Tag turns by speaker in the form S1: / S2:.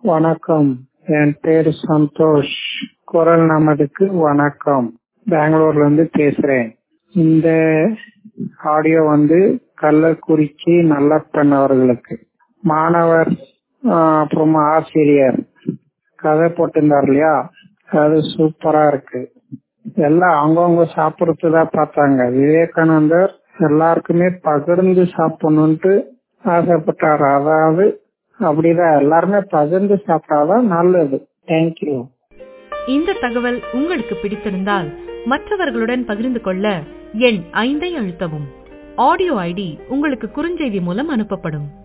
S1: வணக்கம். என் பேரு சந்தோஷ். குரல் நமதுக்கு வணக்கம். பெங்களூர்ல இருந்து பேசுறேன். இந்த ஆடியோ கள்ளக்குறிச்சி நல்லப்பன் அவர்களுக்கு. மாணவர் அப்புறம் ஆசிரியர் கதை போட்டிருந்தார் இல்லையா, அது சூப்பரா இருக்கு. எல்லாம் அவங்கவுங்க சாப்பிடுறதுதான் பார்த்தாங்க. விவேகானந்தர் எல்லாருக்குமே பகிர்ந்து சாப்பிடணும்ட்டு ஆசைப்பட்டாரு. அதாவது அப்படிதான் எல்லாருமே பகிர்ந்து சாப்பிட்டாதான் நல்லது. தேங்க்யூ.
S2: இந்த தகவல் உங்களுக்கு பிடித்திருந்தால் மற்றவர்களுடன் பகிர்ந்து கொள்ள எண் 5 அழுத்தவும். ஆடியோ ஐடி உங்களுக்கு குறுஞ்செய்தி மூலம் அனுப்பப்படும்.